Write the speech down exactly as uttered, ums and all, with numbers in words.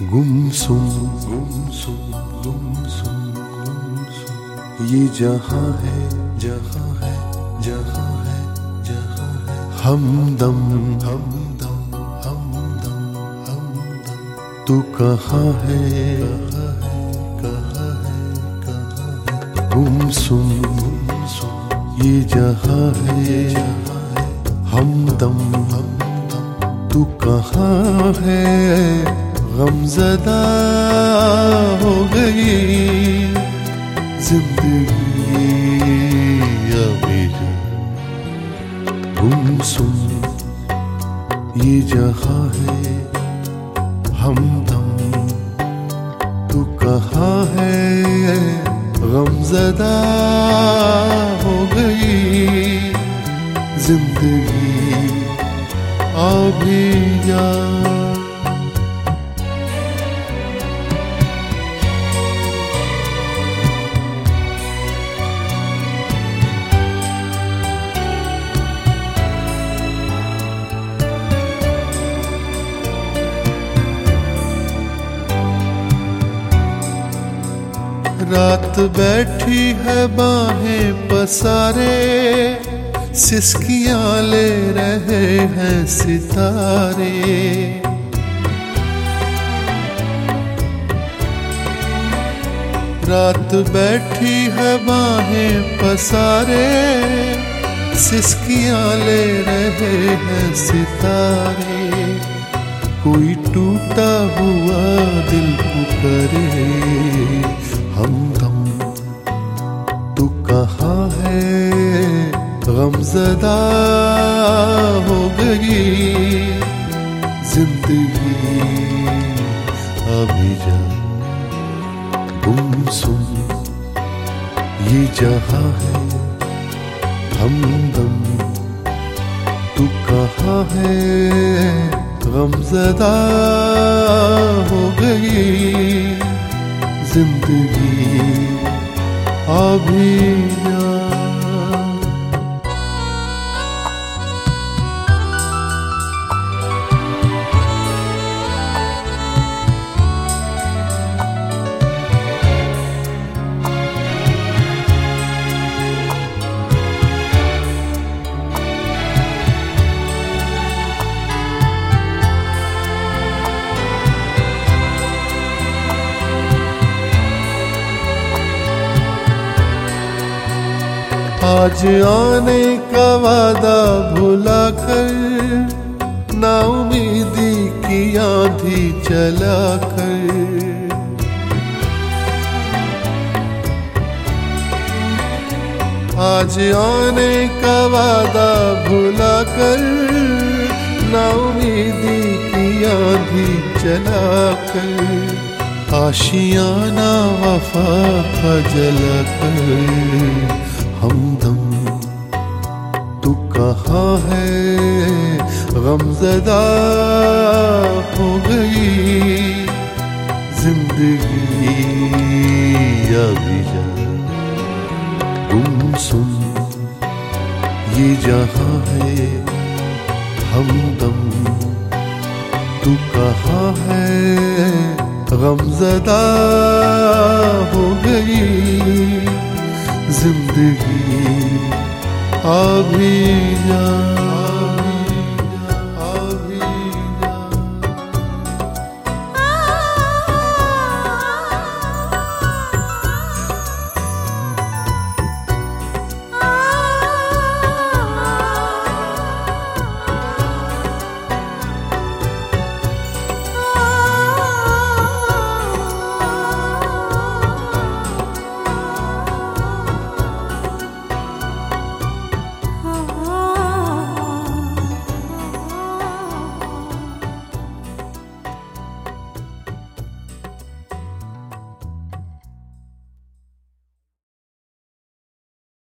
गुमसुम गुमसुम गुमसुम गुमसुम ये जहां है जहां है जहां है जहां है हमदम हमदम हमदम हमदम तू कहाँ है कहाँ है कहाँ है गुमसुम गुमसुम ये जहां है जहां है हमदम हमदम तू कहाँ है गमज़दा हो गई जिंदगी अभी गुमसुम ये जहां है हमदम तू कहाँ है गमज़दा हो गई जिंदगी अभी जा रात बैठी है बाहें पसारे सिसकियां ले रहे हैं सितारे रात बैठी है बाहें पसारे सिसकियां ले रहे हैं सितारे कोई टूटा हुआ दिल पुकारे हमदम तू कहाँ है गमज़दा हो गई जिंदगी अभी जा गुमसुम ये जहां है हमदम तू कहाँ है गमज़दा हो गई जिंदगी अभी जा आज आने का वादा भुला कर ना उम्मीदी की आंधी चला कर आज आने का वादा भुला कर ना उम्मीदी की आंधी चला कर आशियाना वफा का जला कर हमदम तू कहाँ है गमज़दा हो गई जिंदगी अभी जा गुमसुम ये जहां है हमदम तू कहाँ है गमज़दा हो गई जिंदगी अभी जा।